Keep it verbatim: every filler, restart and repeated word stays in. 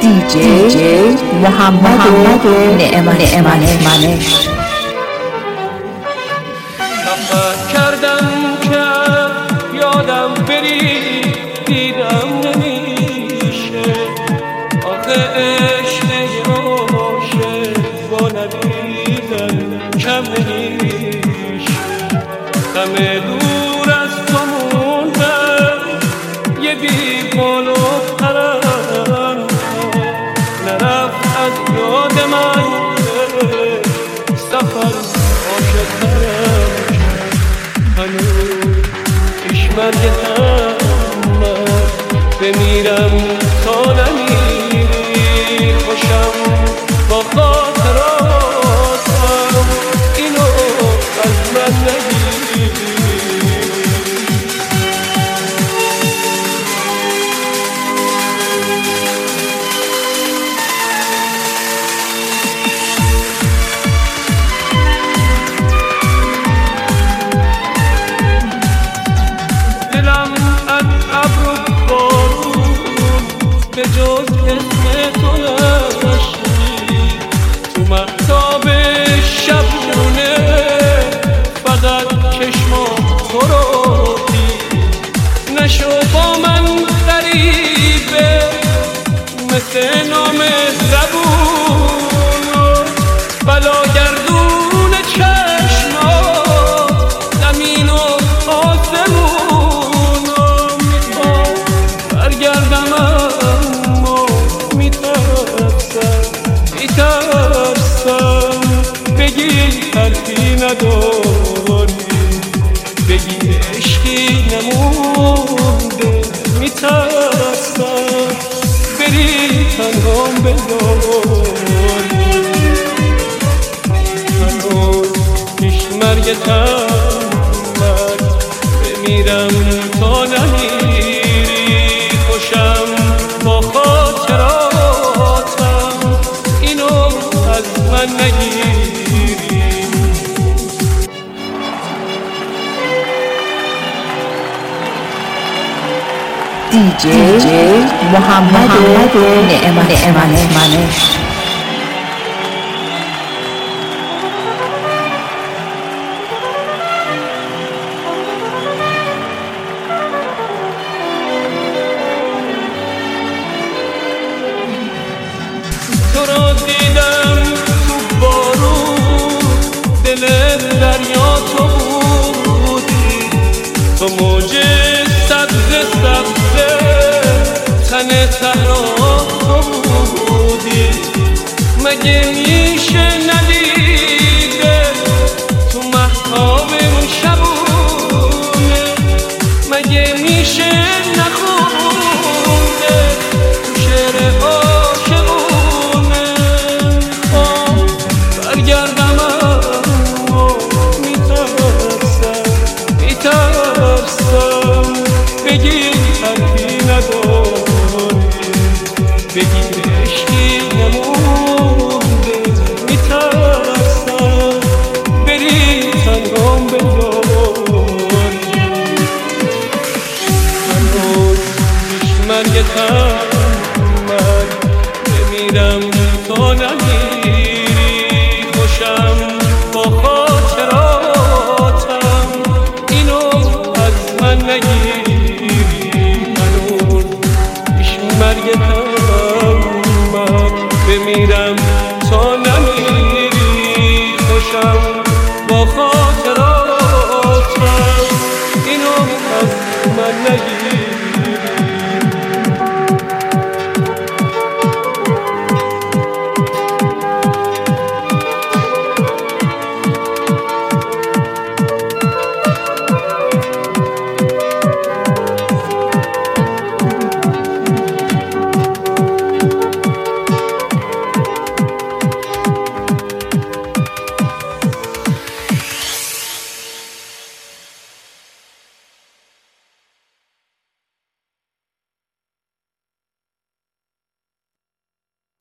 دیجی محمد نعمت منش. خفه کردم که یادم بری دیدم نمیشه، آخه عشق عاشق با ندیدن کم نمیشه. همه دور از تو موندم یه بی بال و پرم، نرفت از یاد من سفر عاشق‌ترم. هنوز پیش مرگتم من بمیرم تا نمیری، خوشم با خاطراتم اینو از من نگیری. به جز اسم تو نشنید تو مهتاب شبونه، فقط چشمام تو رو دید. نشو با من غریبه مثل نام زبون، بلا گردون چشمام زمین و آسمون. میخوام برگردم حرفی نداری، بگی عشقی نمونده. میترسم بری تنهام بذاری، هنوز پیش مرگتم من بمیرم تا نمیری. خوشم با خاطراتم اینو از من نگیری. دیجی محمد نعمت منش. تو رو دیدم تو بارون، دل دریا تو بودی، تو موج سبز سبز تن صحرا تو بودی. مگه میشه ندیده تو مهتاب اون شبونه، مگه میشه نخونده تو شعر عاشقونه. آه برگردم اما میترسم میترسم بگی حرفی نداری، بگی عشقی نمونده. میترسم بری تنهام بذاری، هنوز پیش مرگتم من بمیرم تا نمیری. خوشم با خاطراتم اینو از من نگیری. هنوز پیش مرگتم من بمیرم تا نمیری. خوشم با خاطراتم اینو از من نگیری.